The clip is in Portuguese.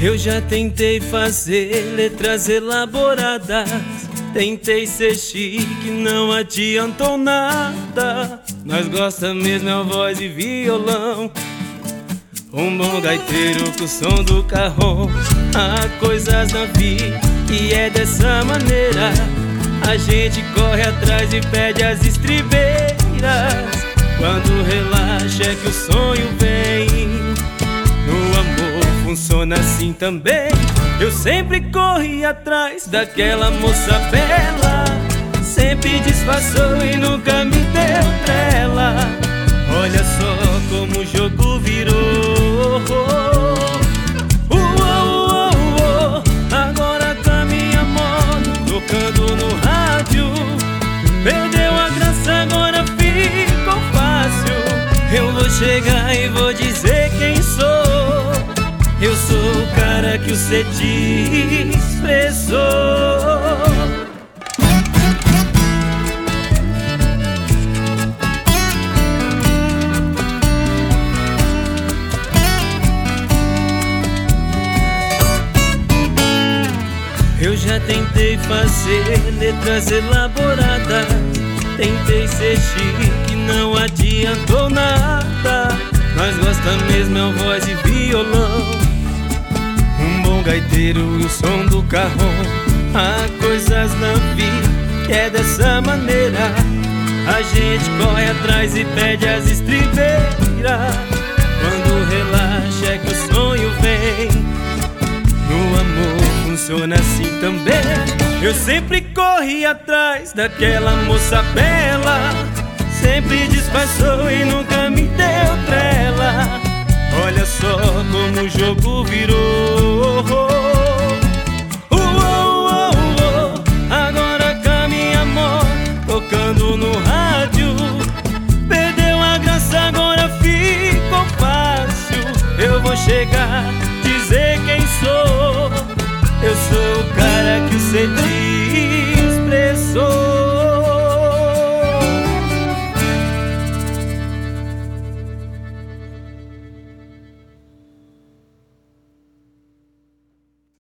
Eu já tentei fazer letras elaboradas, tentei ser chique, não adiantou nada. Nós gosta mesmo é voz e violão, um bom gaiteiro com o som do carrom. Há coisas na vida e é dessa maneira, a gente corre atrás e pede as estribeiras. Quando relaxa é que o sonho vem. No amor funciona assim também. Eu sempre corri atrás daquela moça bela, sempre disfarçou e nunca me deu trela. Olha só como o jogo virou. Agora com a minha moto tocando no rádio, perdeu a graça, agora ficou fácil. Eu vou chegar e vou dizer quem sou. Eu sou o cara que você desprezou. Eu já tentei fazer letras elaboradas, tentei ser chique, não adiantou nada. Nós gosta mesmo é voz e violão, um bom gaiteiro e o som do carrom. Há coisas na vida que é dessa maneira, a gente corre atrás e pede as estribeiras. Quando relaxa é que o sonho vem. No amor funciona assim também. Eu sempre corri atrás daquela moça bela, sempre disfarçou e nunca me deu trela. Olha só como o jogo virou. Agora com a minha moto tocando no rádio, perdeu a graça, agora ficou fácil. Eu vou chegar, dizer quem sou. Eu sou o cara que você diz.